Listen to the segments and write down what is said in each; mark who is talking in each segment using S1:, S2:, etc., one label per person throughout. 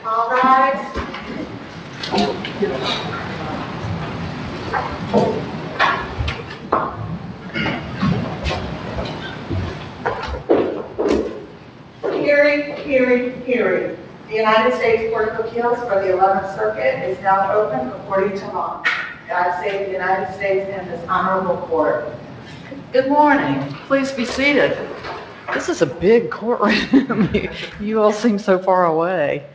S1: All rise. Hearing. The United States Court of Appeals for the 11th Circuit is now open according to law. God save the United States and this honorable court.
S2: Good morning. Please be seated. This is a big courtroom. You all seem so far away.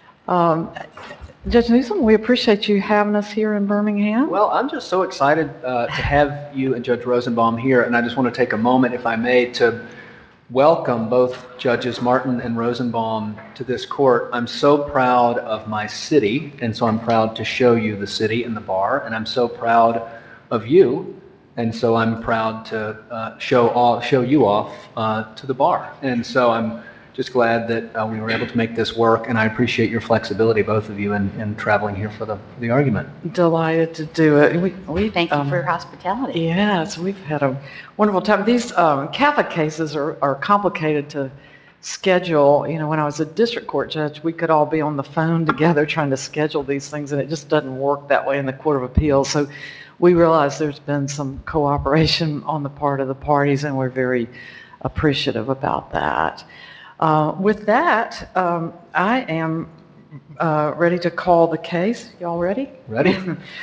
S2: Judge Newsom, we appreciate you having us here in Birmingham.
S3: Well, I'm just so excited to have you and Judge Rosenbaum here, and I just want to take a moment, if I may, to welcome both Judges Martin and Rosenbaum to this court. I'm so proud of my city, and so I'm proud to show you the city and the bar, and I'm so proud of you, and so I'm proud to show you off to the bar. And so I'm just glad that we were able to make this work, and I appreciate your flexibility, both of you, in traveling here for the argument.
S2: Delighted to do it. We
S4: Thank you for your hospitality.
S2: Yes, we've had a wonderful time. These Catholic cases are complicated to schedule. You know, when I was a district court judge, we could all be on the phone together trying to schedule these things, and it just doesn't work that way in the Court of Appeals. So we realize there's been some cooperation on the part of the parties, and we're very appreciative about that. With that, I am ready to call the case. Y'all ready?
S3: Ready.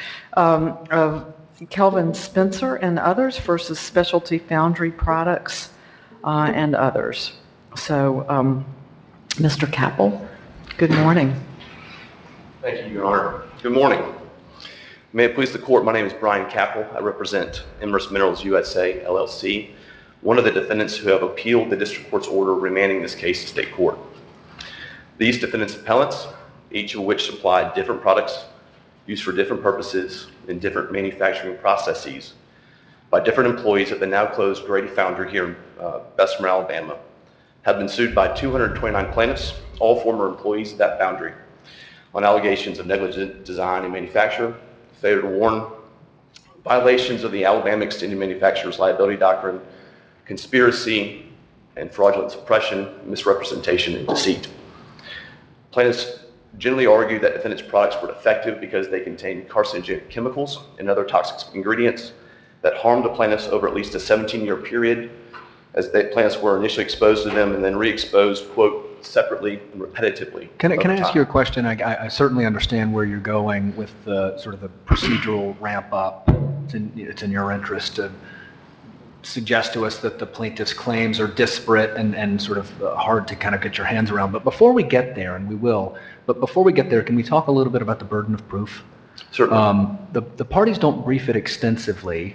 S2: Of Kelvin Spencer and others versus Specialty Foundry Products and others. So, Mr. Capel, good morning.
S5: Thank you, Your Honor. Good morning. May it please the court, my name is Brian Capel. I represent Immers Minerals USA, LLC, one of the defendants who have appealed the district court's order remanding this case to state court. These defendants' appellants, each of which supply different products used for different purposes in different manufacturing processes by different employees at the now closed Grady Foundry here in Bessemer, Alabama, have been sued by 229 plaintiffs, all former employees of that foundry, on allegations of negligent design and manufacture, failure to warn, violations of the Alabama Extended Manufacturers Liability Doctrine, conspiracy, and fraudulent suppression, misrepresentation, and deceit. Plaintiffs generally argue that defendants' products were defective because they contained carcinogenic chemicals and other toxic ingredients that harmed the plaintiffs over at least a 17-year period, as the plaintiffs were initially exposed to them and then re-exposed, quote, separately and repetitively.
S3: Can I ask you a question? I certainly understand where you're going with the sort of the procedural ramp up. It's in your interest to suggest to us that the plaintiff's claims are disparate and sort of hard to kind of get your hands around. But before we get there, and we will, but before we get there, can we talk a little bit about the burden of proof?
S5: Certainly.
S3: The parties don't brief it extensively.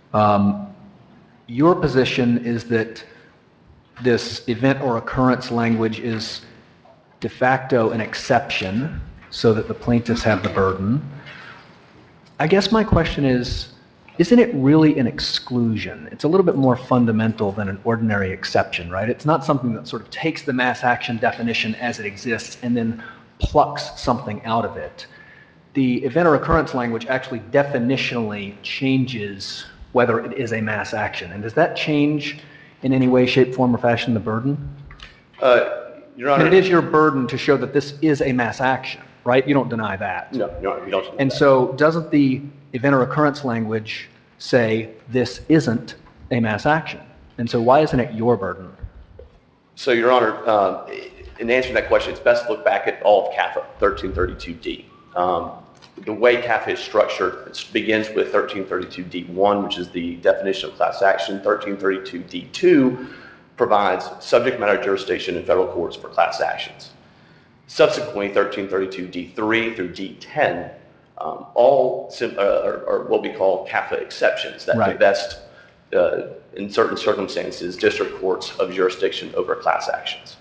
S3: Your position is that this event or occurrence language is de facto an exception so that the plaintiffs have the burden. I guess my question is, isn't it really an exclusion? It's a little bit more fundamental than an ordinary exception, right? It's not something that sort of takes the mass action definition as it exists and then plucks something out of it. The event or occurrence language actually definitionally changes whether it is a mass action. And does that change in any way, shape, form, or fashion the burden?
S5: Your Honor.
S3: And it is your burden to show that this is a mass action, right? You don't deny that.
S5: No, Your Honor, we don't deny
S3: And
S5: that.
S3: so doesn't the event or occurrence language say this isn't a mass action? And so why isn't it your burden?
S5: So, Your Honor, in answering that question, it's best to look back at all of CAFA, 1332D. The way CAFA is structured, it begins with 1332D1, which is the definition of class action. 1332D2 provides subject matter jurisdiction in federal courts for class actions. Subsequently, 1332D3 through D10 all are what we call CAFA exceptions that divest, in certain circumstances, district courts of jurisdiction over class actions.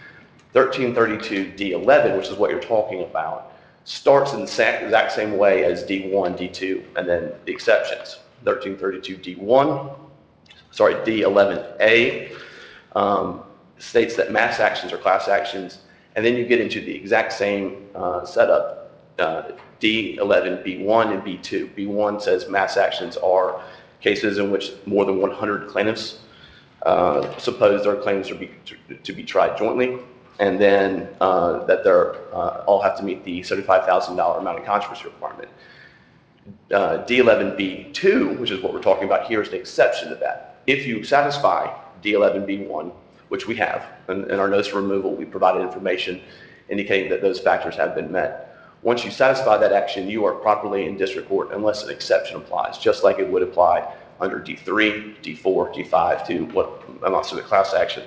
S5: 1332D11, which is what you're talking about, starts in the exact same way as D1, D2, and then the exceptions. 1332D11A states that mass actions are class actions, and then you get into the exact same setup, D11, B1, and B2. B1 says mass actions are cases in which more than 100 plaintiffs suppose their claims to be tried jointly. and then that they're all have to meet the $75,000 amount of controversy requirement. D11B2, which is what we're talking about here, is an exception to that. If you satisfy D11B1, which we have, in our notice of removal, we provided information indicating that those factors have been met. Once you satisfy that action, you are properly in district court unless an exception applies, just like it would apply under D3, D4, D5 to what amounts to the class action.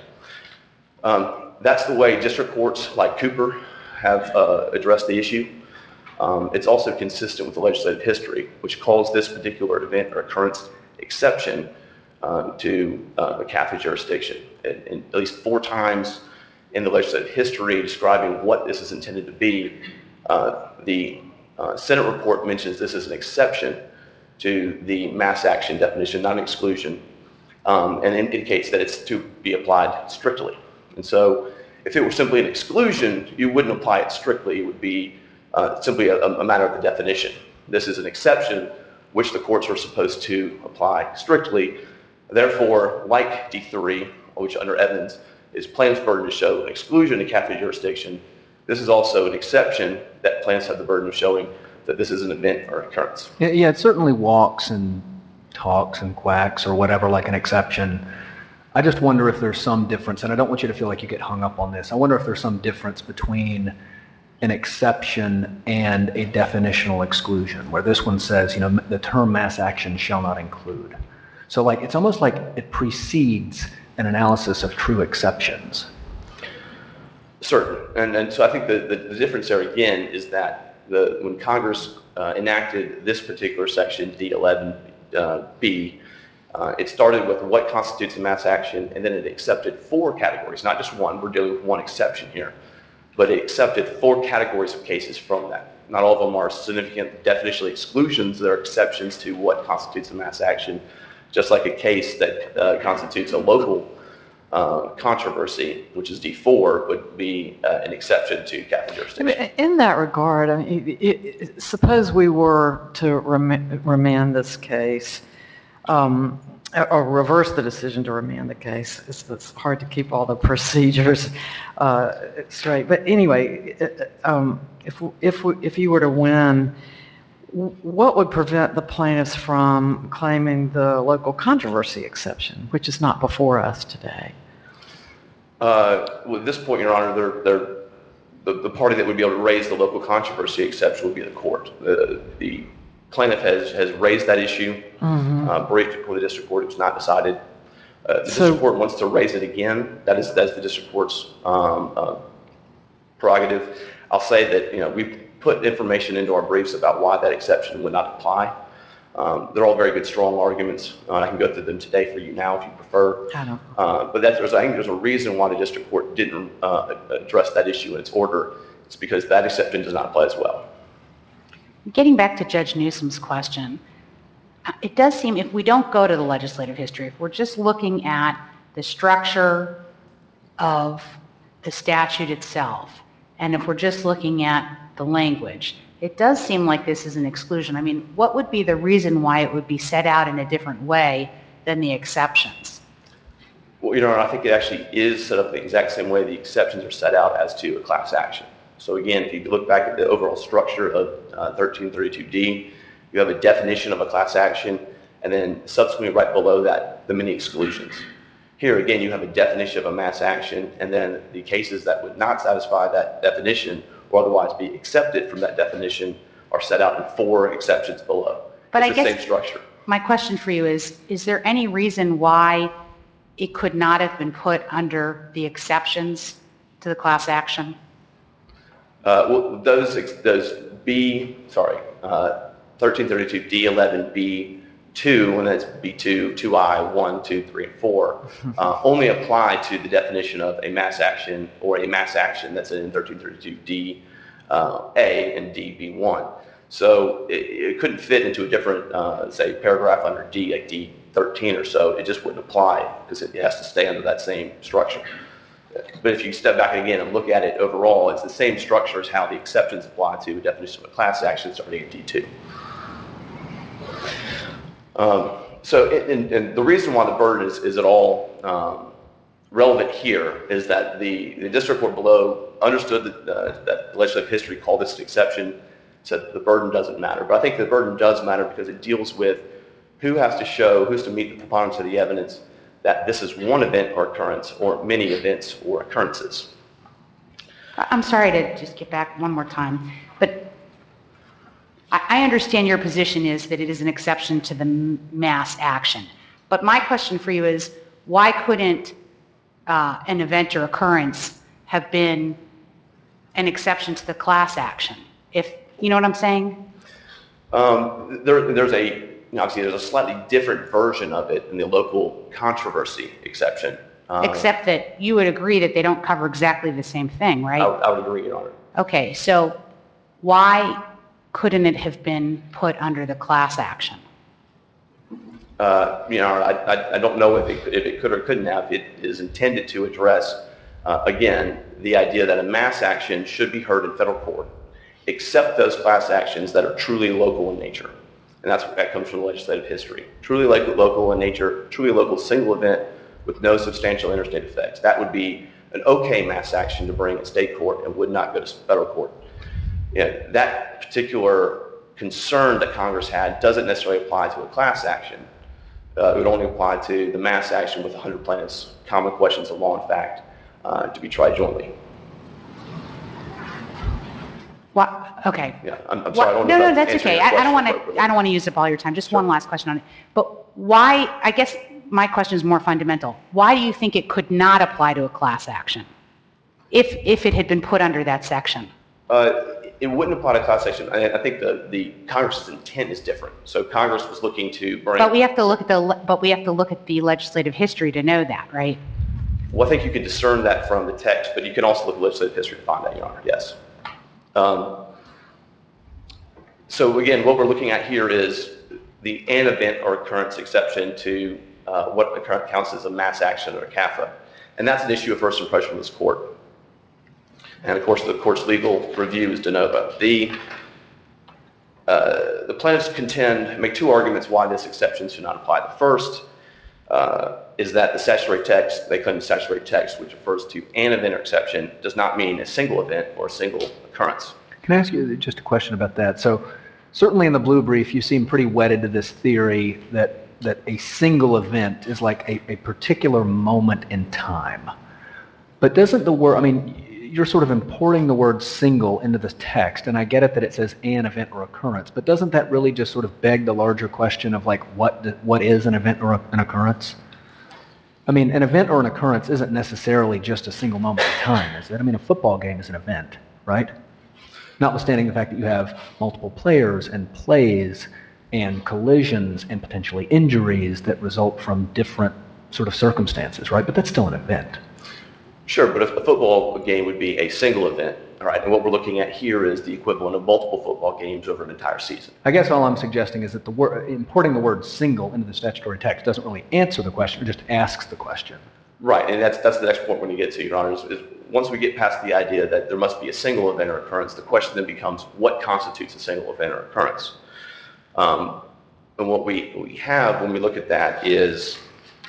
S5: That's the way district courts like Cooper have addressed the issue. It's also consistent with the legislative history, which calls this particular event or occurrence exception to the Catholic jurisdiction. And at least 4 times in the legislative history describing what this is intended to be, the Senate report mentions this as an exception to the mass action definition, not an exclusion, and indicates that it's to be applied strictly. And so if it were simply an exclusion, you wouldn't apply it strictly. It would be simply a matter of the definition. This is an exception which the courts are supposed to apply strictly. Therefore, like D3, which under Evans is plaintiff's burden to show an exclusion to Catholic jurisdiction, this is also an exception that plaintiffs have the burden of showing that this is an event or occurrence.
S3: Yeah, it certainly walks and talks and quacks or whatever like an exception. I just wonder if there's some difference, and I don't want you to feel like you get hung up on this. I wonder if there's some difference between an exception and a definitional exclusion, where this one says, the term mass action shall not include. So like, it's almost like it precedes an analysis of true exceptions.
S5: Certain. And so I think the difference there again is that when Congress enacted this particular section, D11B, it started with what constitutes a mass action, and then it accepted 4 categories, not just one. We're dealing with one exception here. But it accepted 4 categories of cases from that. Not all of them are significant definitional exclusions. They're exceptions to what constitutes a mass action, just like a case that constitutes a local controversy, which is D4, would be an exception to Catholic jurisdiction.
S2: In that regard, I mean, suppose we were to remand this case, or reverse the decision to remand the case. It's hard to keep all the procedures straight. But anyway, if you were to win, what would prevent the plaintiffs from claiming the local controversy exception, which is not before us today?
S5: Well, at this point, Your Honor, the party that would be able to raise the local controversy exception would be the court. The plaintiff has raised that issue, briefed before the district court. It was not decided. The district court wants to raise it again. That's the district court's prerogative. I'll say that we put information into our briefs about why that exception would not apply. They're all very good, strong arguments. I can go through them today for you now if you prefer.
S2: I don't.
S5: But I think there's a reason why the district court didn't address that issue in its order. It's because that exception does not apply as well.
S4: Getting back to Judge Newsom's question, it does seem, if we don't go to the legislative history, if we're just looking at the structure of the statute itself, and if we're just looking at the language, it does seem like this is an exclusion. I mean, what would be the reason why it would be set out in a different way than the exceptions?
S5: Well, I think it actually is set up the exact same way the exceptions are set out as to a class action. So again, if you look back at the overall structure of 1332D, you have a definition of a class action, and then subsequently right below that, the many exclusions. Here again, you have a definition of a mass action, and then the cases that would not satisfy that definition or otherwise be accepted from that definition are set out in 4 exceptions below.
S4: But
S5: it's the same structure.
S4: My question for you is there any reason why it could not have been put under the exceptions to the class action?
S5: Well, those 1332 D11B2, and that's B2, 2I, 1, 2, 3, and 4, only apply to the definition of a mass action or a mass action that's in 1332 D A and DB1. So it couldn't fit into a different, say, paragraph under D, like D13 or so. It just wouldn't apply because it has to stay under that same structure. But if you step back again and look at it overall, it's the same structure as how the exceptions apply to the definition of a class action starting at D2. And the reason why the burden is at all relevant here is that the district court below understood that the legislative history called this an exception, said the burden doesn't matter. But I think the burden does matter because it deals with who has to meet the preponderance of the evidence that this is one event or occurrence or many events or occurrences.
S4: I'm sorry to just get back one more time, but I understand your position is that it is an exception to the mass action. But my question for you is, why couldn't an event or occurrence have been an exception to the class action? If you know what I'm saying?
S5: Obviously there's a slightly different version of it in the local controversy exception.
S4: Except that you would agree that they don't cover exactly the same thing, right?
S5: I would agree, Your Honor.
S4: Okay, so why couldn't it have been put under the class action?
S5: I don't know if it could or couldn't have. It is intended to address, again, the idea that a mass action should be heard in federal court, except those class actions that are truly local in nature. And that comes from legislative history. Truly local in nature, truly local single event with no substantial interstate effects. That would be an okay mass action to bring at state court and would not go to federal court. That particular concern that Congress had doesn't necessarily apply to a class action. It would only apply to the mass action with 100 plaintiffs, common questions of law and fact, to be tried jointly.
S4: What? Okay.
S5: Yeah, I'm sorry. I don't know
S4: no,
S5: if
S4: that's
S5: answered
S4: okay.
S5: your
S4: I
S5: question
S4: don't want
S5: appropriately.
S4: to. I don't want to use up all your time. Just one last question on it. But why? I guess my question is more fundamental. Why do you think it could not apply to a class action, if it had been put under that section?
S5: It wouldn't apply to class action. I think the Congress's intent is different. So Congress was looking to bring.
S4: But we have to look at the legislative history to know that, right?
S5: Well, I think you can discern that from the text, but you can also look at legislative history to find that, Your Honor. Yes. So again, what we're looking at here is an event or occurrence exception to what counts as a mass action or a CAFA. And that's an issue of first impression of this court. And of course, the court's legal review is de novo. The plaintiffs make two arguments why this exception should not apply. The first is that the statutory text, they claim the statutory text, which refers to an event or exception, does not mean a single event or a single occurrence.
S3: Can I ask you just a question about that? So certainly in the blue brief, you seem pretty wedded to this theory that a single event is like a particular moment in time. But doesn't the word, I mean, you're sort of importing the word single into the text, and I get it that it says an event or occurrence, but doesn't that really just sort of beg the larger question of like what is an event or an occurrence? I mean, an event or an occurrence isn't necessarily just a single moment in time, is it? I mean, a football game is an event, right? Notwithstanding the fact that you have multiple players and plays and collisions and potentially injuries that result from different sort of circumstances, right? But that's still an event.
S5: Sure, but if a football game would be a single event, all right, and what we're looking at here is the equivalent of multiple football games over an entire season.
S3: I guess all I'm suggesting is that importing the word single into the statutory text doesn't really answer the question, it just asks the question.
S5: Right, and that's the next point we're going to get to, Your Honor, is once we get past the idea that there must be a single event or occurrence, the question then becomes what constitutes a single event or occurrence? And what we have when we look at that is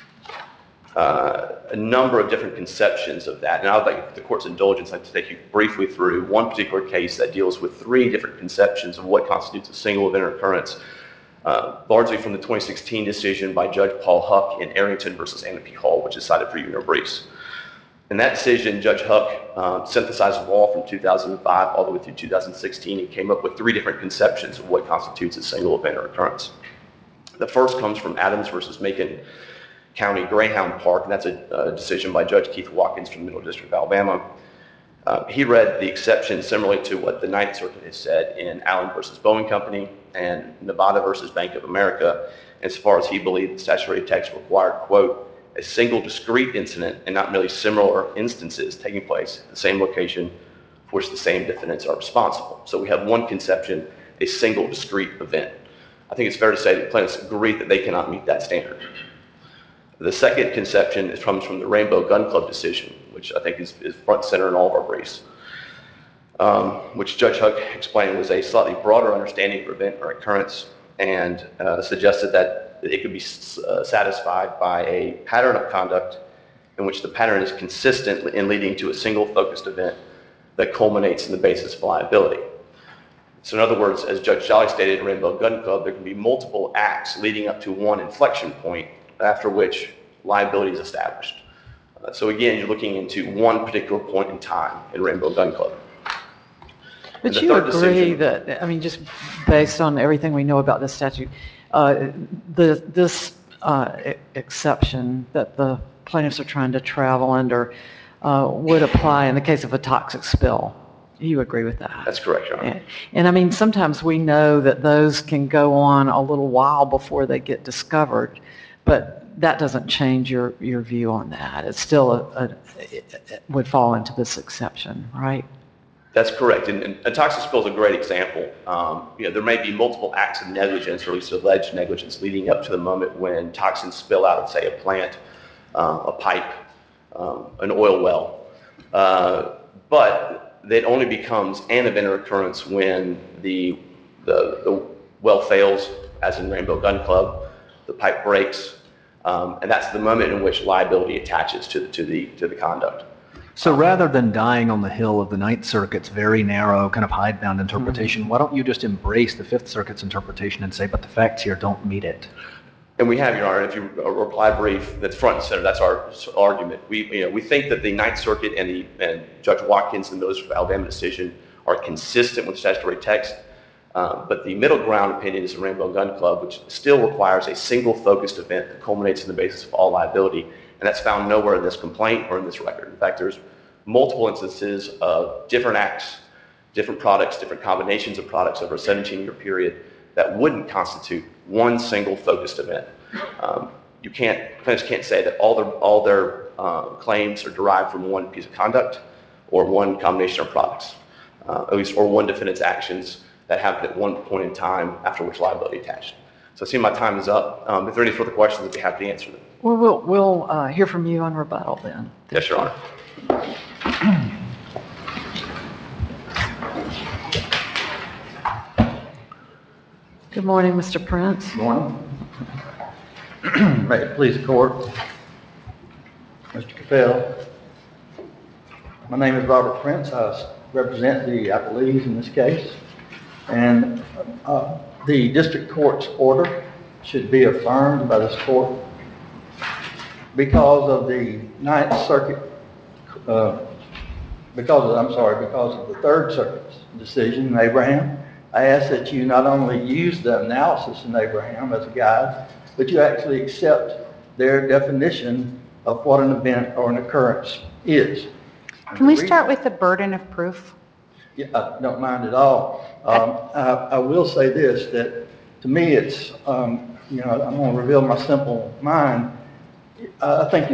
S5: a number of different conceptions of that. And I would like the court's indulgence, I'd like to take you briefly through one particular case that deals with three different conceptions of what constitutes a single event or occurrence, largely from the 2016 decision by Judge Paul Huck in Arrington versus Anna P. Hall, which is cited for you in your briefs. In that decision, Judge Huck synthesized a law from 2005 all the way through 2016. He came up with three different conceptions of what constitutes a single event or occurrence. The first comes from Adams versus Macon County Greyhound Park, and that's a decision by Judge Keith Watkins from the Middle District of Alabama. He read the exception similarly to what the Ninth Circuit has said in Allen versus Boeing Company and Nevada versus Bank of America, as far as he believed the statutory text required, quote, a single discrete incident and not merely similar instances taking place at the same location for which the same defendants are responsible. So we have one conception, a single discrete event. I think it's fair to say that plaintiffs agree that they cannot meet that standard. The second conception comes from the Rainbow Gun Club decision, which I think is front and center in all of our briefs, which Judge Huck explained was a slightly broader understanding of event or occurrence and suggested that it could be satisfied by a pattern of conduct in which the pattern is consistent in leading to a single focused event that culminates in the basis of liability. So in other words, as Judge Jolly stated in Rainbow Gun Club, there can be multiple acts leading up to one inflection point after which liability is established. So again, you're looking into one particular point in time in Rainbow Gun Club. And
S2: But
S5: the
S2: you
S5: third
S2: agree
S5: decision-
S2: that, I mean, just based on everything we know about this statute, this exception that the plaintiffs are trying to travel under would apply in the case of a toxic spill. You agree with that?
S5: That's correct, Your Honor.
S2: And I mean, sometimes we know that those can go on a little while before they get discovered, but that doesn't change your view on that. It's still it would fall into this exception, right?
S5: That's correct. And a toxic spill is a great example. There may be multiple acts of negligence, or at least alleged negligence, leading up to the moment when toxins spill out of, say, a plant, a pipe, an oil well. But that only becomes an event or occurrence when the well fails, as in Rainbow Gun Club, the pipe breaks, and that's the moment in which liability attaches to the conduct.
S3: So rather than dying on the hill of the Ninth Circuit's very narrow kind of hidebound interpretation, why don't you just embrace the Fifth Circuit's interpretation and say, but the facts here don't meet it?
S5: And we have, Your Honor, if you reply brief, that's front and center. That's our argument. We think that the Ninth Circuit and Judge Watkins and those Alabama decision are consistent with statutory text, but the middle ground opinion is the Rainbow Gun Club, which still requires a single focused event that culminates in the basis of all liability, and that's found nowhere in this complaint or in this record. In fact, there's multiple instances of different acts, different products, different combinations of products over a 17-year period that wouldn't constitute one single focused event. Plaintiffs can't say that all their claims are derived from one piece of conduct or one combination of products, at least, or one defendant's actions that happened at one point in time after which liability attached. So I see my time is up. If there are any further questions, I'd be happy to answer them.
S2: Well, we'll hear from you on rebuttal then.
S5: Yes, Your Honor.
S2: Good morning, Mr. Prince.
S6: Morning. May it please the court. Mr. Capel. My name is Robert Prince. I represent the appellees in this case. And the district court's order should be affirmed by this court because of the Ninth Circuit, because of the Third Circuit's decision in Abraham. I ask that you not only use the analysis in Abraham as a guide, but you actually accept their definition of what an event or an occurrence is.
S4: Can we start with the burden of proof?
S6: Yeah, I don't mind at all. I will say this, that to me it's, I'm going to reveal my simple mind. I think a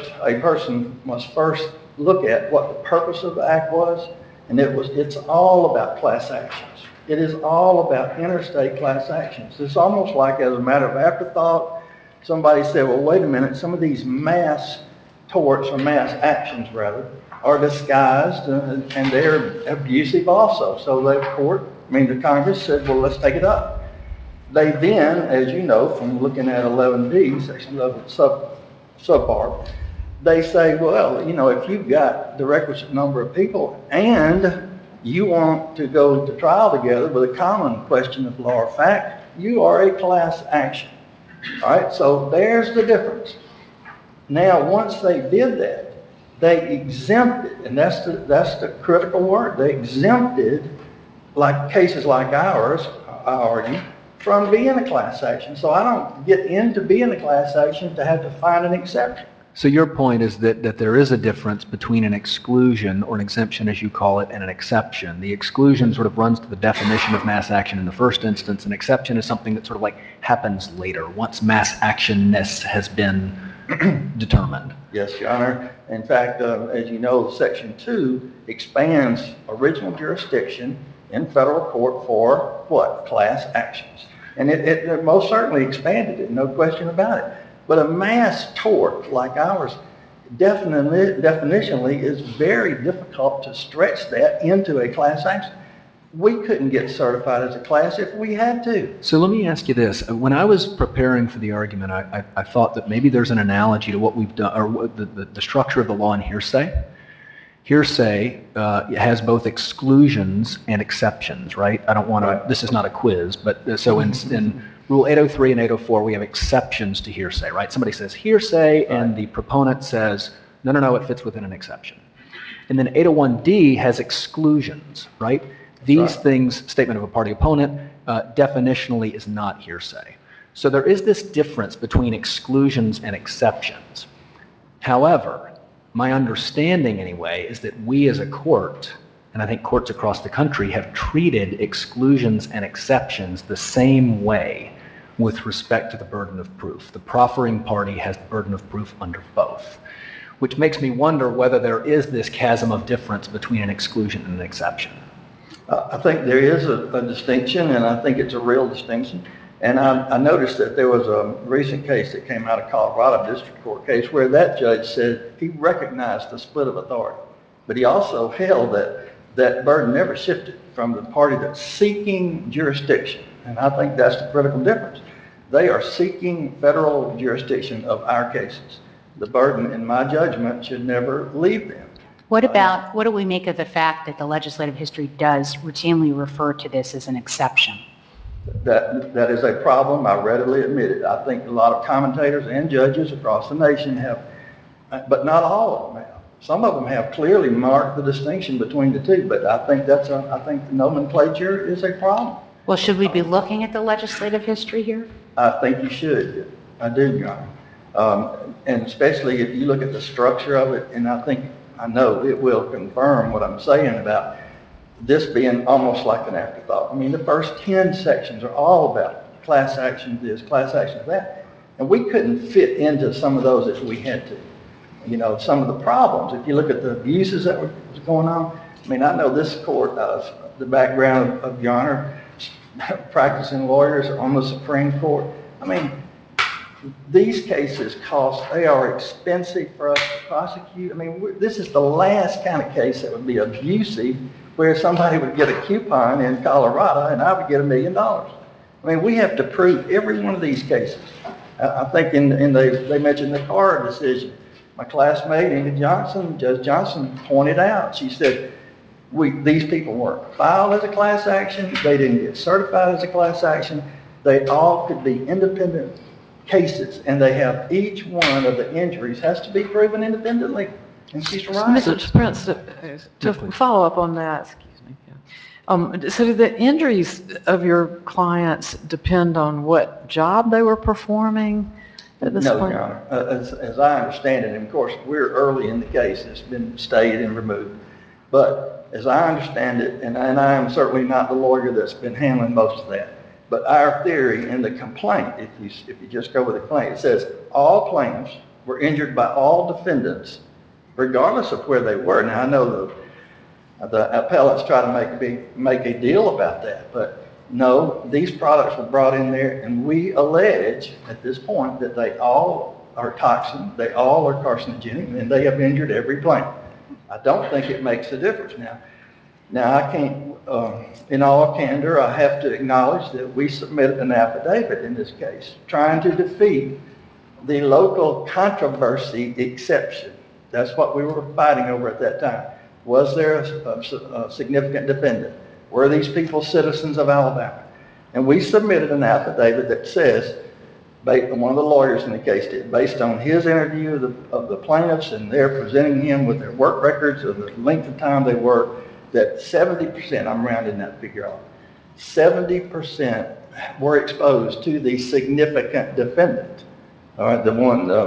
S6: person must first look at what the purpose of the act was, and it's all about class actions. It is all about interstate class actions. It's almost like, as a matter of afterthought, somebody said, well, wait a minute, some of these mass torts, or mass actions rather, are disguised and they're abusive also. So the Congress said, well, let's take it up. They then, as you know, from looking at 11D, section 11 subpart, they say, well, if you've got the requisite number of people and you want to go to trial together with a common question of law or fact, you are a class action. All right, so there's the difference. Now, once they did that, they exempted, and that's the critical word, they exempted like cases like ours, I argue, from being a class action. So I don't get into being a class action to have to find an exception.
S3: So your point is that there is a difference between an exclusion, or an exemption as you call it, and an exception. The exclusion sort of runs to the definition of mass action in the first instance. An exception is something that sort of like happens later, once mass actionness has been determined.
S6: Yes, Your Honor. In fact, as you know, Section 2 expands original jurisdiction in federal court for what? Class actions. And it most certainly expanded it, no question about it. But a mass tort like ours definitionally is very difficult to stretch that into a class action. we couldn't get certified as a class if we had to.
S3: So let me ask you this. When I was preparing for the argument, I thought that maybe there's an analogy to what we've done, or the structure of the law in hearsay. Hearsay has both exclusions and exceptions, right? I don't want to, this is not a quiz, but so in Rule 803 and 804, we have exceptions to hearsay, right? Somebody says hearsay, and the proponent says, no, it fits within an exception. And then 801D has exclusions, right? These things, statement of a party opponent, definitionally is not hearsay. So there is this difference between exclusions and exceptions. However, my understanding anyway is that we as a court, and I think courts across the country, have treated exclusions and exceptions the same way with respect to the burden of proof. The proffering party has the burden of proof under both, which makes me wonder whether there is this chasm of difference between an exclusion and an exception.
S6: I think there is a distinction, and I think it's a real distinction. And I noticed that there was a recent case that came out of Colorado District Court case where that judge said he recognized the split of authority, but he also held that that burden never shifted from the party that's seeking jurisdiction. And I think that's the critical difference. They are seeking federal jurisdiction of our cases. The burden, in my judgment, should never leave them.
S4: What do we make of the fact that the legislative history does routinely refer to this as an exception?
S6: That is a problem. I readily admit it. I think a lot of commentators and judges across the nation have, but not all of them have. Some of them have clearly marked the distinction between the two, but I think I think the nomenclature is a problem.
S4: Well, should we be looking at the legislative history here?
S6: I think you should. I do, Your Honor. And especially if you look at the structure of it, and I know it will confirm what I'm saying about this being almost like an afterthought. I mean, the first 10 sections are all about class action this, class action that, and we couldn't fit into some of those if we had to. You know, some of the problems, if you look at the abuses that was going on, I mean, I know this court, the background of Your Honor, practicing lawyers on the Supreme Court. I mean, these cases they are expensive for us to prosecute. I mean, this is the last kind of case that would be abusive, where somebody would get a coupon in Colorado and I would get $1 million. I mean, we have to prove every one of these cases. I think they mentioned the Carr decision. My classmate, Inga Johnson, Judge Johnson pointed out, she said, these people weren't filed as a class action, they didn't get certified as a class action, they all could be independent cases, and they have each one of the injuries has to be proven independently. And she's right.
S2: Mr. Prince, to follow up on that, excuse me. So do the injuries of your clients depend on what job they were performing at this point?
S6: No, Your Honor. As I understand it, and of course, we're early in the case, it's been stayed and removed. But as I understand it, and I am certainly not the lawyer that's been handling most of that, but our theory in the complaint, if you just go with the complaint, it says all plaintiffs were injured by all defendants, regardless of where they were. Now, I know the appellants try to make a deal about that, but no, these products were brought in there, and we allege at this point that they all are toxin, they all are carcinogenic, and they have injured every plaintiff. I don't think it makes a difference now. Now, I can't, in all candor, I have to acknowledge that we submitted an affidavit in this case, trying to defeat the local controversy exception. That's what we were fighting over at that time. Was there a significant defendant? Were these people citizens of Alabama? And we submitted an affidavit that says, one of the lawyers in the case did, based on his interview of the plaintiffs, and they're presenting him with their work records of the length of time they worked, that 70%, I'm rounding that figure off, 70% were exposed to the significant defendant. All right, the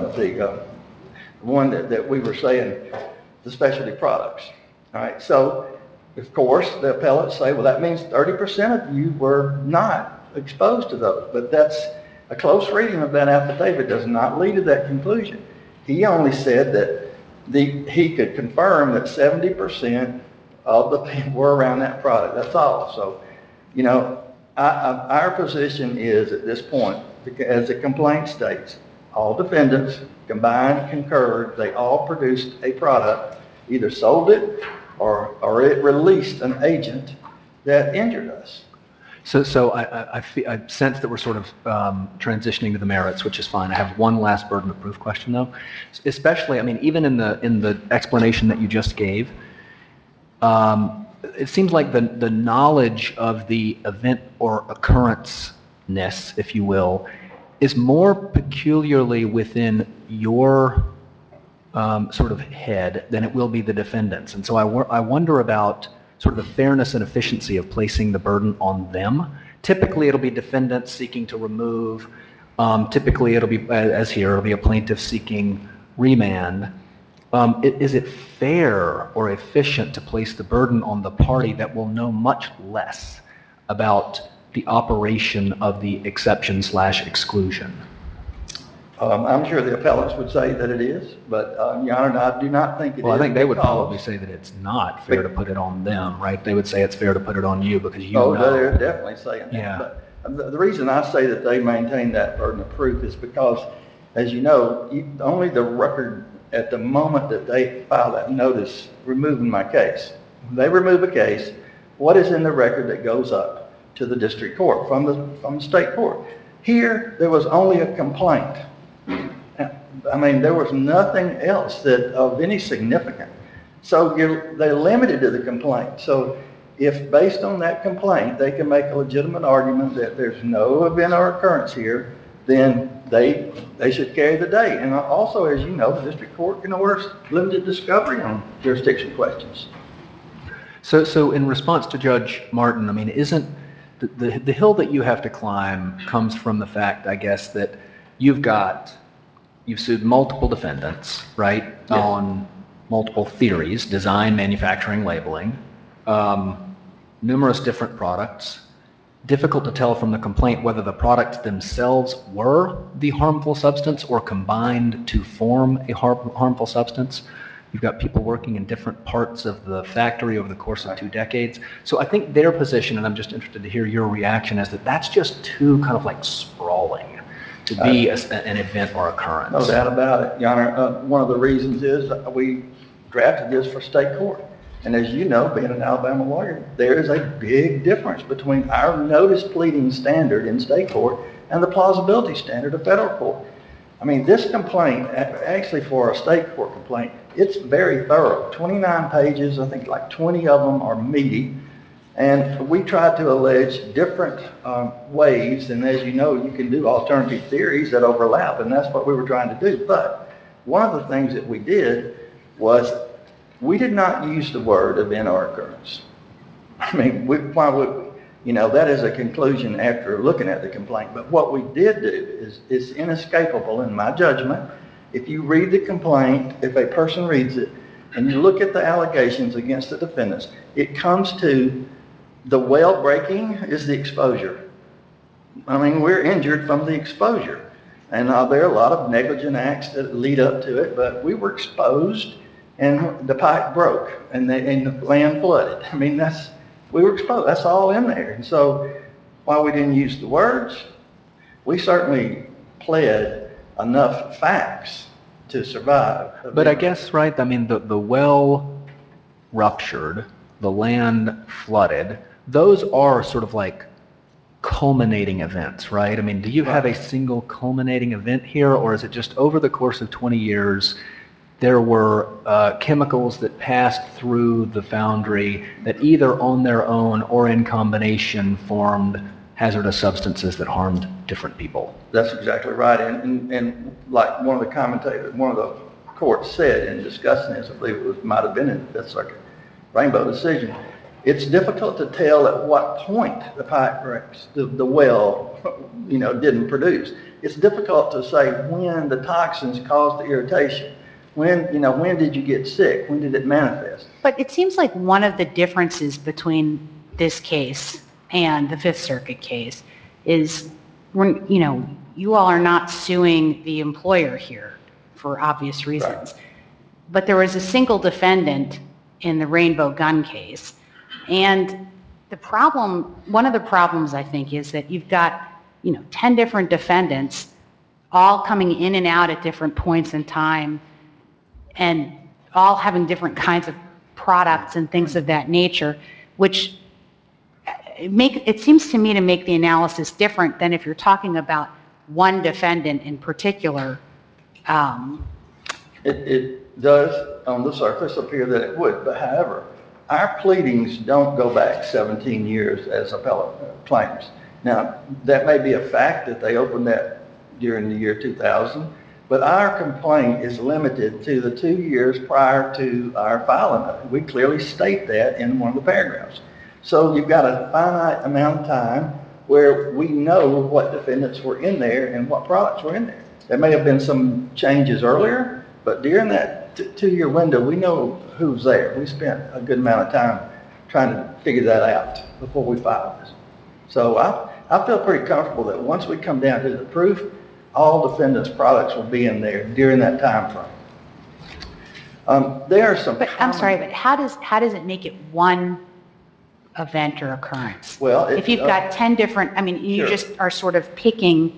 S6: one that we were saying, the specialty products. All right, so of course the appellates say, well, that means 30% of you were not exposed to those, but that's a close reading of that affidavit does not lead to that conclusion. He only said that he could confirm that 70% of the people were around that product. That's all. So, you know, our position is at this point, as the complaint states, all defendants combined, concurred, they all produced a product, either sold it or it released an agent that injured us.
S3: So I sense that we're sort of transitioning to the merits, which is fine. I have one last burden of proof question, though. Especially, I mean, even in the explanation that you just gave, it seems like the knowledge of the event or occurrence-ness, if you will, is more peculiarly within your sort of head than it will be the defendant's. And so I wonder about sort of the fairness and efficiency of placing the burden on them. Typically, it'll be defendants seeking to remove. Typically, it'll be, as here, it'll be a plaintiff seeking remand. Is it fair or efficient to place the burden on the party that will know much less about the operation of the exception/exclusion?
S6: I'm sure the appellants would say that it is, but, Your Honor, I do not think it is.
S3: Well, I think they would
S6: because-
S3: probably say that it's not fair to put it on them, right? They would say it's fair to put it on you because you
S6: Oh,
S3: know.
S6: they're definitely saying that.
S3: Yeah.
S6: But the reason I say that they maintain that burden of proof is because, as you know, only the record at the moment that they file that notice removing my case. When they remove a case, what is in the record that goes up to the district court from the state court? Here, there was only a complaint. I mean, there was nothing else that of any significance. So they're limited to the complaint. So if based on that complaint, they can make a legitimate argument that there's no event or occurrence here, then they should carry the day. And also, as you know, the district court can order limited discovery on jurisdiction questions.
S3: So in response to Judge Martin, I mean, isn't the hill that you have to climb comes from the fact, I guess, that you've sued multiple defendants, right,
S6: Yes.
S3: on multiple theories, design, manufacturing, labeling, numerous different products. Difficult to tell from the complaint whether the products themselves were the harmful substance or combined to form a harmful substance. You've got people working in different parts of the factory over the course of 2 decades. So I think their position, and I'm just interested to hear your reaction, is that that's just too kind of like sprawling to be an event or occurrence.
S6: No doubt about it, Your Honor. One of the reasons is we drafted this for state court. And as you know, being an Alabama lawyer, there is a big difference between our notice pleading standard in state court and the plausibility standard of federal court. I mean, this complaint, actually for a state court complaint, it's very thorough. 29 pages, I think like 20 of them are meaty. And we tried to allege different ways, and as you know, you can do alternative theories that overlap, and that's what we were trying to do. But one of the things that we did was we did not use the word event or occurrence. I mean, why would we? You know, that is a conclusion after looking at the complaint. But what we did do is inescapable in my judgment. If you read the complaint, if a person reads it, and you look at the allegations against the defendants, it comes to the well breaking is the exposure. I mean, we're injured from the exposure. And there are a lot of negligent acts that lead up to it, but we were exposed and the pipe broke and the land flooded. I mean, we were exposed. That's all in there. And so while we didn't use the words, we certainly pled enough facts to survive.
S3: But I guess, right, I mean, the well ruptured, the land flooded, those are sort of like culminating events, right? I mean, do you have a single culminating event here, or is it just over the course of 20 years, there were chemicals that passed through the foundry that either on their own or in combination formed hazardous substances that harmed different people?
S6: That's exactly right. And like one of the courts said in discussing this, I believe it might have been in the Fifth Circuit Rainbow decision, it's difficult to tell at what point the pipe breaks, the well, didn't produce. It's difficult to say when the toxins caused the irritation. When did you get sick? When did it manifest?
S4: But it seems like one of the differences between this case and the Fifth Circuit case is, you all are not suing the employer here for obvious reasons. Right. But there was a single defendant in the Rainbow gun case. And one of the problems, I think, is that you've got, 10 different defendants all coming in and out at different points in time and all having different kinds of products and things of that nature, which it seems to me to make the analysis different than if you're talking about one defendant in particular.
S6: It does on the surface appear that it would, but however, our pleadings don't go back 17 years as appellate claims. Now, that may be a fact that they opened that during the year 2000, but our complaint is limited to the 2 years prior to our filing of it. We clearly state that in one of the paragraphs. So you've got a finite amount of time where we know what defendants were in there and what products were in there. There may have been some changes earlier, but during that 2-year window, we know who's there. We spent a good amount of time trying to figure that out before we filed this. So I feel pretty comfortable that once we come down to the proof, all defendants' products will be in there during that time frame. There are some.
S4: But I'm sorry, but how does it make it one event or occurrence?
S6: Well,
S4: if you've got 10 different, I mean, you
S6: Sure.
S4: just are sort of picking.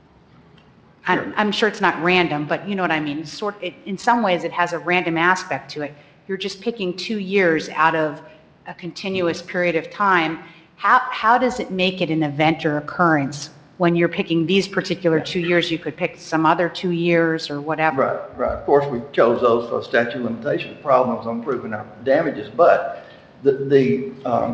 S6: Sure.
S4: I'm sure it's not random, but you know what I mean. In some ways, it has a random aspect to it. You're just picking 2 years out of a continuous period of time. How does it make it an event or occurrence when you're picking these particular 2 years? You could pick some other 2 years or whatever.
S6: Right. Of course, we chose those for statute of limitations problems on proving our damages, but the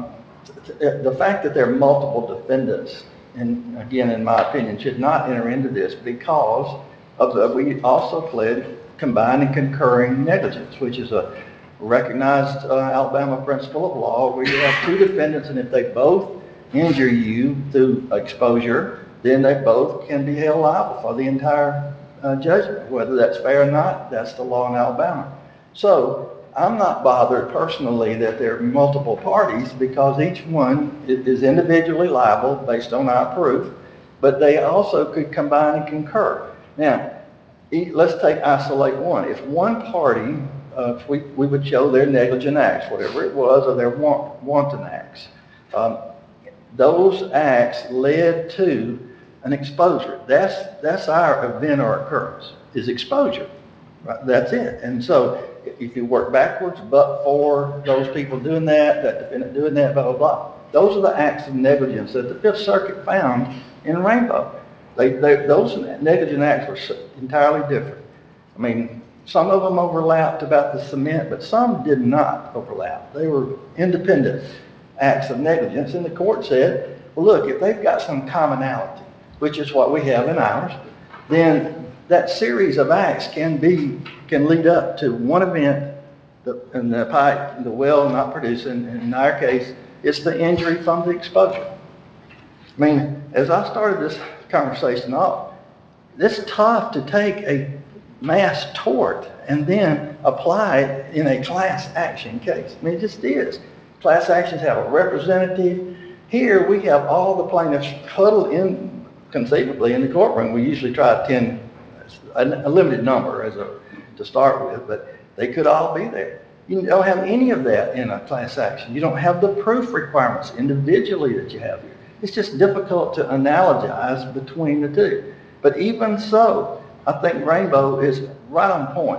S6: fact that there are multiple defendants, and again, in my opinion, should not enter into this because of we also pled combined and concurring negligence, which is a recognized Alabama principle of law where you have two defendants, and if they both injure you through exposure, then they both can be held liable for the entire judgment. Whether that's fair or not, that's the law in Alabama. So I'm not bothered personally that there are multiple parties because each one is individually liable based on our proof, but they also could combine and concur. Now, let's isolate one. If one party, we would show their negligent acts, whatever it was, or their wanton acts. Those acts led to an exposure. That's our event or occurrence, is exposure. Right? That's it. And so if you work backwards, but for those people doing that defendant doing that, blah, blah, blah. Those are the acts of negligence that the Fifth Circuit found in Rainbow. Those negligent acts were entirely different. I mean, some of them overlapped about the cement, but some did not overlap. They were independent acts of negligence, and the court said, well, look, if they've got some commonality, which is what we have in ours, then that series of acts can lead up to one event, and the pipe, the well not producing. In our case, it's the injury from the exposure. I mean, as I started this conversation off, it's tough to take a mass tort and then apply it in a class action case. I mean, it just is. Class actions have a representative. Here we have all the plaintiffs huddled in, conceivably, in the courtroom. We usually try to attend a limited number to start with, but they could all be there. You don't have any of that in a class action. You don't have the proof requirements individually that you have here. It's just difficult to analogize between the two. But even so, I think Rainbow is right on point.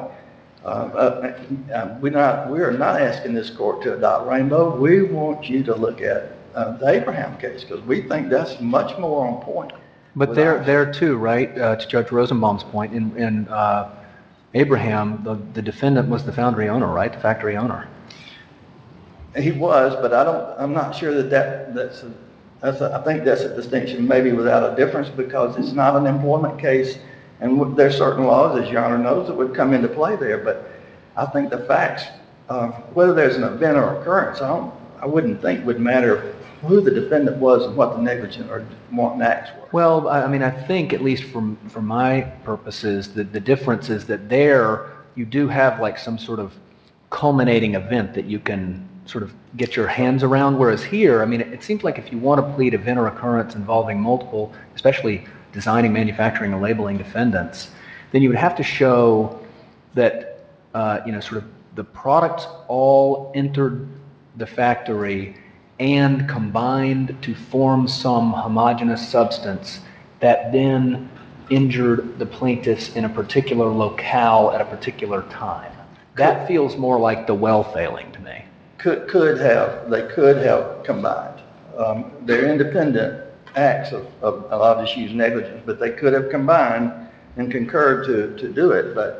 S6: We are not asking this court to adopt Rainbow. We want you to look at the Abraham case because we think that's much more on point.
S3: But there too, right, to Judge Rosenbaum's point, in Abraham, the defendant was the foundry owner, right, the factory owner.
S6: He was, but I'm not sure that's I think that's a distinction maybe without a difference because it's not an employment case, and there's certain laws, as Your Honor knows, that would come into play there. But I think the facts, whether there's an event or occurrence, I wouldn't think would matter who the defendant was and what the negligent or wanton acts were.
S3: Well, I mean, I think, at least for my purposes, the difference is that there you do have like some sort of culminating event that you can sort of get your hands around, whereas here, I mean, it seems like if you want to plead event or occurrence involving multiple, especially designing, manufacturing, and labeling defendants, then you would have to show that, sort of the products all entered the factory and combined to form some homogeneous substance that then injured the plaintiffs in a particular locale at a particular time. That feels more like the well failing to me.
S6: They could have combined. They're independent acts I'll just use negligence, but they could have combined and concurred to do it. But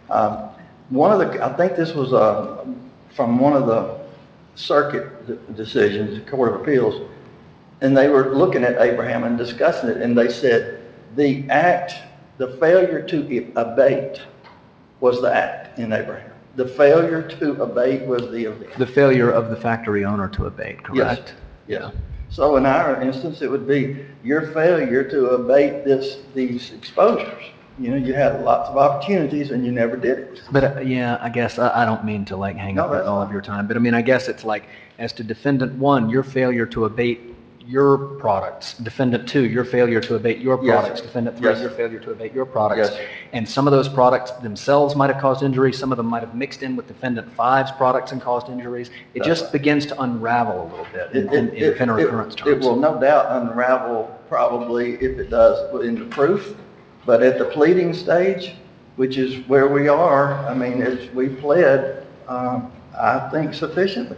S6: I think this was from one of the circuit decisions, the Court of Appeals, and they were looking at Abraham and discussing it, and they said the failure to abate was the act in Abraham. The failure to abate was the event.
S3: The failure of the factory owner to abate, correct?
S6: Yes. So in our instance, it would be your failure to abate these exposures. You know, you had lots of opportunities and you never did it.
S3: But yeah, I guess I don't mean to like hang up
S6: No,
S3: with all of your time, but I mean, I guess it's like, as to defendant 1, your failure to abate your products. Defendant 2, your failure to abate your
S6: Yes.
S3: products. Defendant 3,
S6: Yes.
S3: your failure to abate your products.
S6: Yes.
S3: And some of those products themselves might have caused injury. Some of them might have mixed in with defendant 5's products and caused injuries. It
S6: That's
S3: just
S6: right.
S3: begins to unravel a little bit in event or occurrence
S6: It
S3: terms.
S6: will no doubt unravel probably if it does in the proof, but at the pleading stage, which is where we are, I mean, as we pled, I think sufficiently.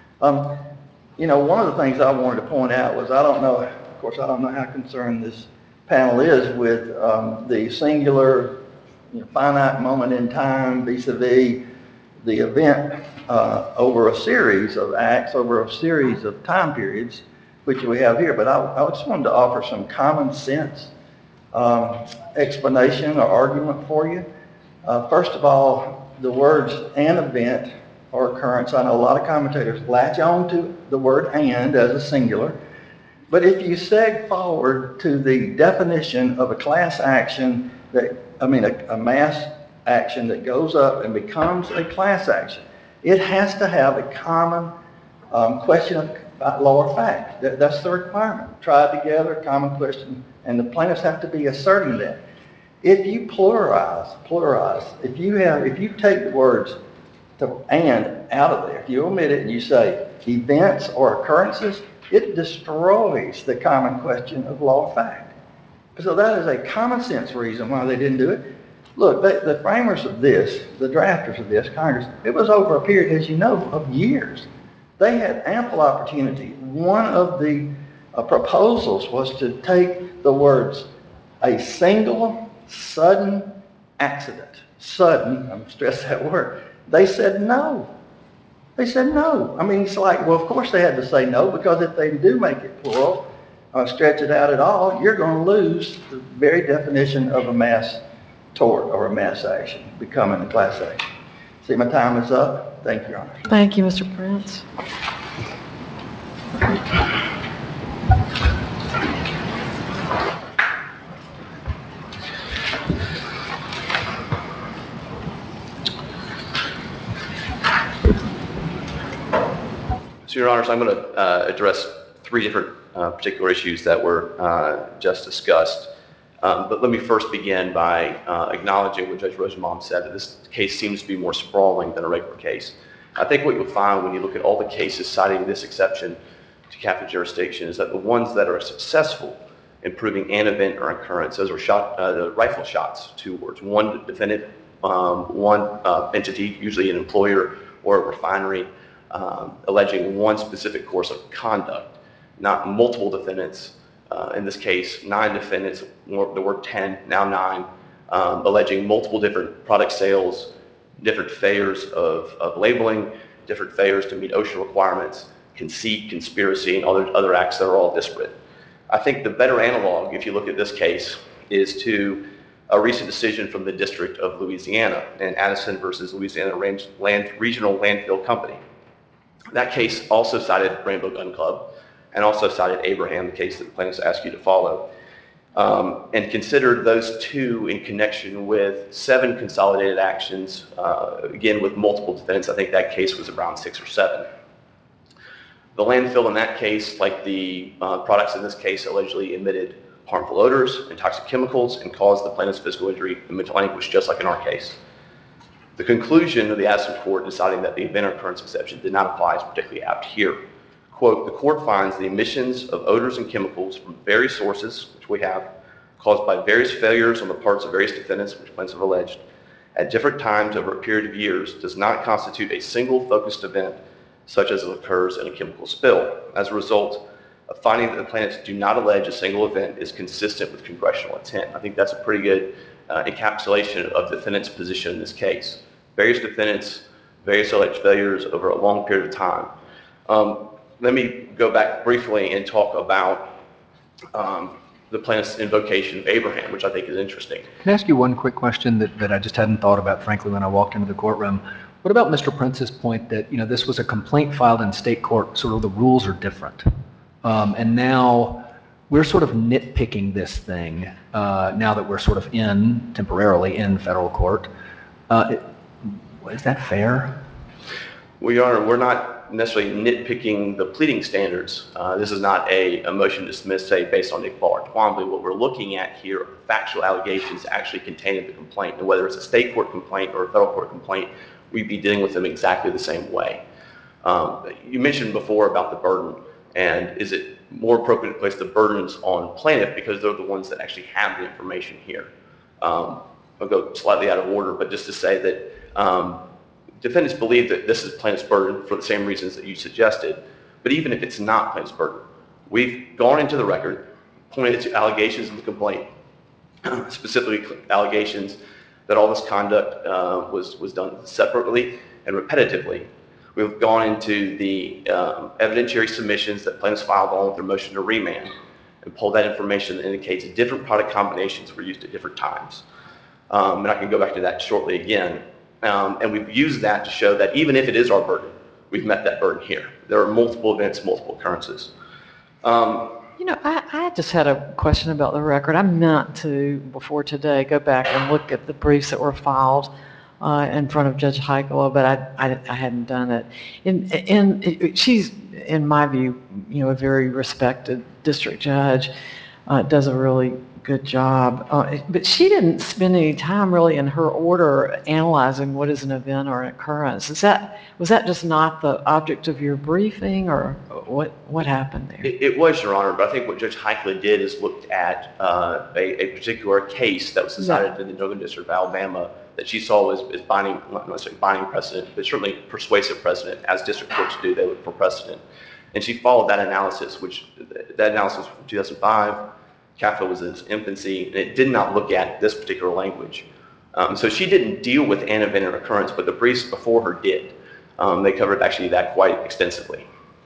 S6: You know, one of the things I wanted to point out was, I don't know how concerned this panel is with the singular, finite moment in time vis-a-vis the event over a series of acts, over a series of time periods, which we have here. But I just wanted to offer some common sense explanation or argument for you. First of all, the words "an event" or occurrence, I know a lot of commentators latch on to the word "and" as a singular, but if you seg forward to the definition of a class action a mass action that goes up and becomes a class action, it has to have a common question of law or fact. That's the requirement. Tried together, common question, and the plaintiffs have to be asserting that. If you pluralize, if you take the words "and" out of there, if you omit it and you say events or occurrences, it destroys the common question of law or fact. So that is a common sense reason why they didn't do it. Look, the framers of this, the drafters of this, Congress, it was over a period, as you know, of years. They had ample opportunity. One of the proposals was to take the words "a single sudden accident." Sudden, I'm stressing that word. They said no. I mean, it's like, well, of course they had to say no, because if they do make it plural, stretch it out at all, you're going to lose the very definition of a mass tort or a mass action, becoming a class action. See, my time is up. Thank you, Your Honor.
S2: Thank you, Mr. Prince.
S5: So, Your Honors, I'm going to address 3 different particular issues that were just discussed. But let me first begin by acknowledging what Judge Rosenbaum said, that this case seems to be more sprawling than a regular case. I think what you'll find when you look at all the cases citing this exception to Catholic jurisdiction is that the ones that are successful in proving an event or occurrence, those are the rifle shots towards one defendant, one entity, usually an employer or a refinery, alleging one specific course of conduct, not multiple defendants. In this case, 9 defendants, there were 10, now 9, alleging multiple different product sales, different failures of labeling, different failures to meet OSHA requirements, conceit, conspiracy, and other acts that are all disparate. I think the better analog, if you look at this case, is to a recent decision from the District of Louisiana in Addison versus Louisiana Regional Landfill Company. That case also cited Rainbow Gun Club and also cited Abraham, the case that the plaintiffs asked you to follow, and considered those 2 in connection with 7 consolidated actions, again with multiple defendants. I think that case was around 6 or 7. The landfill in that case, like the products in this case, allegedly emitted harmful odors and toxic chemicals and caused the plaintiff's physical injury and mental anguish, just like in our case. The conclusion of the Addison court deciding that the event or occurrence exception did not apply is particularly apt here. Quote, "The court finds the emissions of odors and chemicals from various sources, which we have, caused by various failures on the parts of various defendants, which plaintiffs have alleged, at different times over a period of years does not constitute a single focused event such as it occurs in a chemical spill. As a result, a finding that the plaintiffs do not allege a single event is consistent with congressional intent. I think that's a pretty good encapsulation of the defendant's position in this case. Various defendants, various alleged failures over a long period of time. Let me go back briefly and talk about the plaintiff's invocation of Abraham, which I think is interesting.
S3: Can I ask you one quick question that I just hadn't thought about, frankly, when I walked into the courtroom? What about Mr. Prince's point that, this was a complaint filed in state court, sort of the rules are different. And now we're sort of nitpicking this thing now that we're sort of temporarily in federal court. Is that fair?
S5: Well, Your Honor, we're not necessarily nitpicking the pleading standards. This is not a motion to dismiss, say, based on Iqbal or Twombly. What we're looking at here are factual allegations actually contained in the complaint. And whether it's a state court complaint or a federal court complaint, we'd be dealing with them exactly the same way. You mentioned before about the burden, and is it more appropriate to place the burdens on plaintiff because they're the ones that actually have the information here? I'll go slightly out of order, but just to say that defendants believe that this is plaintiff's burden for the same reasons that you suggested. But even if it's not plaintiff's burden, we've gone into the record, pointed to allegations in the complaint, specifically allegations that all this conduct was done separately and repetitively. We've gone into the evidentiary submissions that plaintiffs filed along with their motion to remand and pulled that information that indicates different product combinations were used at different times. And I can go back to that shortly again. And we've used that to show that even if it is our burden, we've met that burden here. There are multiple events, multiple occurrences.
S2: I just had a question about the record. I meant to, before today, go back and look at the briefs that were filed in front of Judge Heikkila, but I hadn't done it. And she's, in my view, a very respected district judge, does a really good job. But she didn't spend any time really in her order analyzing what is an event or an occurrence. Was that just not the object of your briefing, or what happened there?
S5: It was, Your Honor, but I think what Judge Heikkila did is looked at a particular case that was decided in the Northern District of Alabama that she saw as binding, not necessarily binding precedent, but certainly persuasive precedent, as district courts do. They look for precedent. And she followed that analysis, from 2005. CAFA was in its infancy, and it did not look at this particular language. So she didn't deal with an event or occurrence, but the briefs before her did. They covered actually that quite extensively.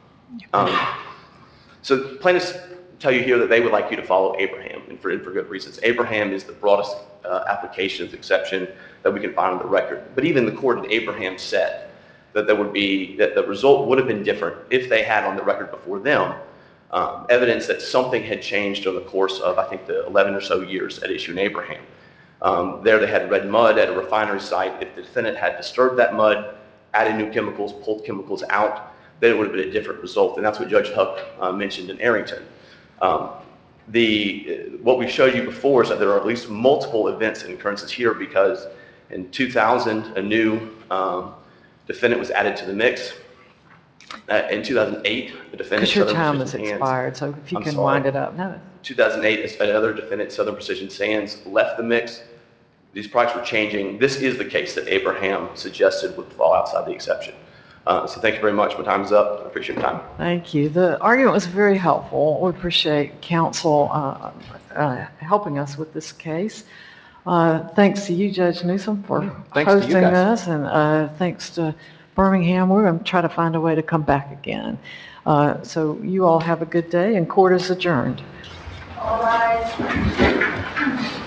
S5: So plaintiffs tell you here that they would like you to follow Abraham, and for good reasons. Abraham is the broadest application of exception that we can find on the record. But even the court in Abraham said that that the result would have been different if they had on the record before them evidence that something had changed over the course of, I think, the 11 or so years at issue in Abraham. There they had red mud at a refinery site. If the defendant had disturbed that mud, added new chemicals, pulled chemicals out, then it would have been a different result. And that's what Judge Huck mentioned in Arrington. What we showed you before is that there are at least multiple events and occurrences here, because in 2000, a new defendant was added to the mix. In 2008, the defendant...
S2: Because your time has expired, so if you can wind it up. No.
S5: 2008, another defendant, Southern Precision Sands, left the mix. These products were changing. This is the case that Abraham suggested would fall outside the exception. So thank you very much. My time is up. I appreciate your time.
S2: Thank you. The argument was very helpful. We appreciate counsel helping us with this case. Thanks to you, Judge Newsom, for hosting us, and thanks to Birmingham. We're going to try to find a way to come back again. So you all have a good day, and court is adjourned.
S1: All rise.